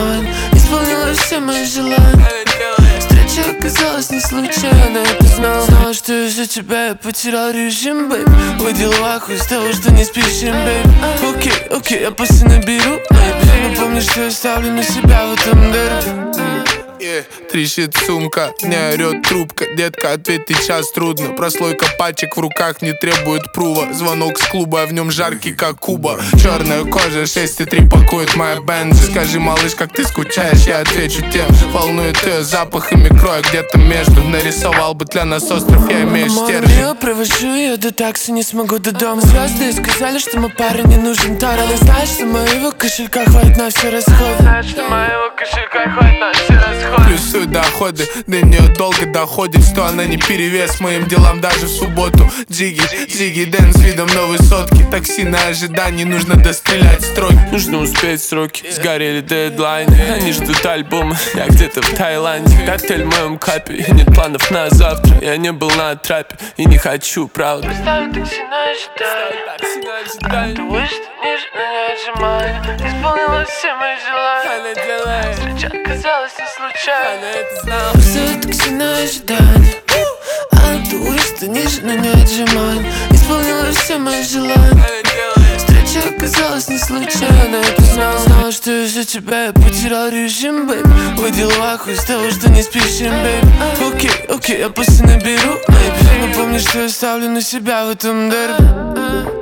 отжиманий. Исполнила все мои желания. Встреча оказалась не случайно. Я познал, знала, что из-за тебя я потерял режим, бэйб. В делах из того, что не спешим, бэйб. Окей, я после наберу, бэйб. Но помни, что я ставлю на себя в этом дерби. Трещит сумка, не орет трубка. Детка, ответь, ты час трудно. Прослойка пачек в руках не требует прува. Звонок с клуба, а в нем жаркий, как Куба. Черная кожа, 6,3 пакует моя бенза. Скажи, малыш, как ты скучаешь, я отвечу тем. Волнует ее запахами кроя где-то между. Нарисовал бы для нас остров, я имею стержень. Я провожу ее до такси, не смогу до дома. Звезды сказали, что мы пара, не нужен тара. Но знаешь, что моего кошелька хватит на все расходы. Знаешь, что моего кошелька хватит на все расходы. Плюсуют доходы, до нее долго доходит, что она не перевес моим делам даже в субботу. Зиги, Дэн с видом новой сотки. Такси на ожидании, нужно дострелять строки. Нужно успеть сроки, сгорели дедлайны. Они ждут альбома, я где-то в Таиланде. Коктейль в моем капе, нет планов на завтра. Я не был на трапе и не хочу, правда. Поставим такси на ожидание. Ты вышла ниже, но не отжимай. Исполнила все мои желания. Встреча оказалась не случайно. Поставим такси на ожидание. Ты вышла ниже, но не отжимай. Исполнила все мои желания. Встреча оказалась не случайно. Я познал, знала, что из-за тебя я потерял режим, бэйб. В делах из того, что не спешим, бэйб. Окей, я после наберу, бэйб. Но помни, что я ставлю на себя в этом дерби.